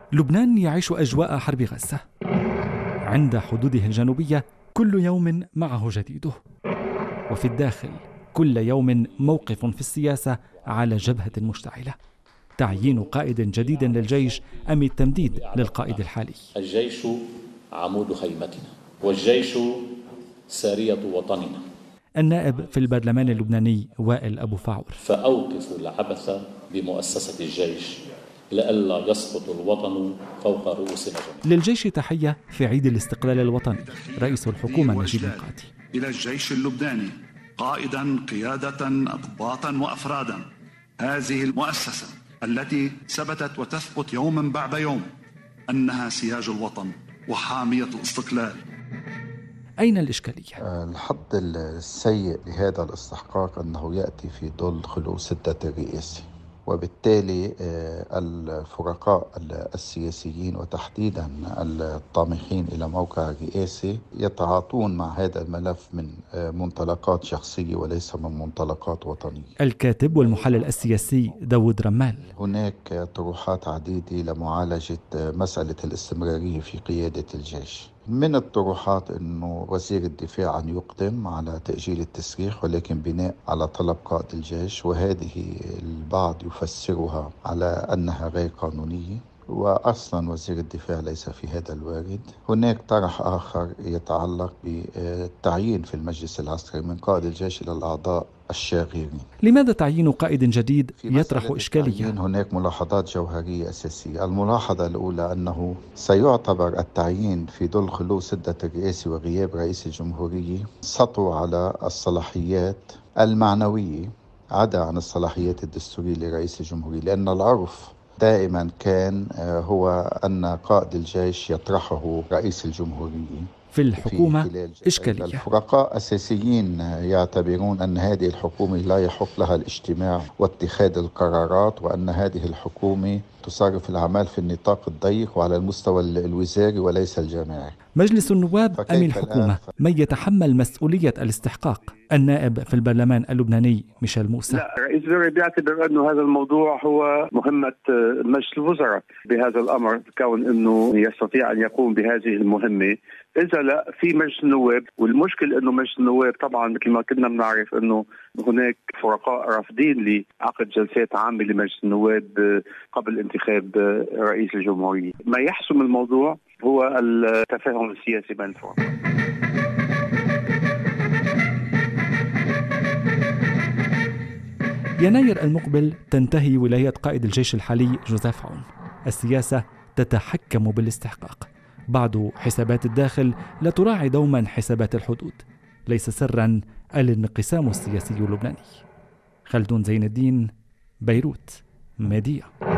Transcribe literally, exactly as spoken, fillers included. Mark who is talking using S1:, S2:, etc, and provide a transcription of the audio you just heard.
S1: لبنان يعيش أجواء حرب غزة. عند حدوده الجنوبية كل يوم معه جديده، وفي الداخل كل يوم موقف في السياسة على جبهة مشتعلة: تعيين قائد جديد للجيش أم التمديد للقائد الحالي.
S2: الجيش عمود خيمتنا، والجيش سارية وطننا.
S1: النائب في البرلمان اللبناني وائل أبو فاعور:
S2: فأوقفوا العبث بمؤسسة الجيش لئلا يسقط الوطن فوق رؤوسنا جميعا.
S1: للجيش تحية في عيد الاستقلال الوطني رئيس الحكومة نجيب ميقاتي:
S3: إلى الجيش اللبناني قائدا، قيادة، أضباطا وأفرادا، هذه المؤسسة التي ثبتت وتثبت يوما بعد يوم أنها سياج الوطن وحامية الاستقلال.
S1: أين الإشكالية؟
S4: الحظ السيء لهذا الاستحقاق أنه يأتي في ظل خلو سدة الرئاسي، وبالتالي الفرقاء السياسيين وتحديدا الطامحين إلى موقع الرئاسي يتعاطون مع هذا الملف من منطلقات شخصية وليس من منطلقات وطنية.
S1: الكاتب والمحلل السياسي داود رمال:
S4: هناك طروحات عديدة لمعالجة مسألة الاستمرارية في قيادة الجيش. من الطروحات أنه وزير الدفاع أن يقدم على تأجيل التسريح ولكن بناء على طلب قائد الجيش، وهذه البعض يفسرها على أنها غير قانونية، وأصلا وزير الدفاع ليس في هذا الوارد. هناك طرح آخر يتعلق بالتعيين في المجلس العسكري من قائد الجيش إلى الأعضاء الشاغرين.
S1: لماذا تعيين قائد جديد يطرح إشكالية؟
S4: هناك ملاحظات جوهرية أساسية. الملاحظة الأولى أنه سيعتبر التعيين في ظل خلو سدة الرئاسي وغياب رئيس الجمهورية سطو على الصلاحيات المعنوية عدا عن الصلاحيات الدستورية لرئيس الجمهورية، لأن العرف دائما كان هو أن قائد الجيش يطرحه رئيس الجمهورية.
S1: في الحكومة إشكالية.
S4: الفرقاء أساسيين يعتبرون أن هذه الحكومة لا يحق لها الاجتماع واتخاذ القرارات، وأن هذه الحكومة تصرف الأعمال في النطاق الضيق وعلى المستوى الوزاري وليس الجامعي.
S1: مجلس النواب أم الحكومة؟ من يتحمل مسؤولية الاستحقاق؟ النائب في البرلمان اللبناني ميشيل موسى:
S5: لا، رئيس الوزراء بيعتبر أنه هذا الموضوع هو مهمة مجلس الوزراء بهذا الأمر، كون أنه يستطيع أن يقوم بهذه المهمة. إذا لا، في مجلس النواب، والمشكل أنه مجلس النواب طبعا مثل ما كنا بنعرف أنه هناك فرقاء رافضين لعقد جلسات عامة لمجلس النواب قبل انتخاب رئيس الجمهورية. ما يحسم الموضوع هو التفاهم السياسي بين الفرقاء.
S1: يناير المقبل تنتهي ولاية قائد الجيش الحالي جوزيف عون. السياسة تتحكم بالاستحقاق. بعض حسابات الداخل لا تراعي دوما حسابات الحدود. ليس سرا الانقسام السياسي اللبناني. خلدون زين الدين، بيروت، ميديا.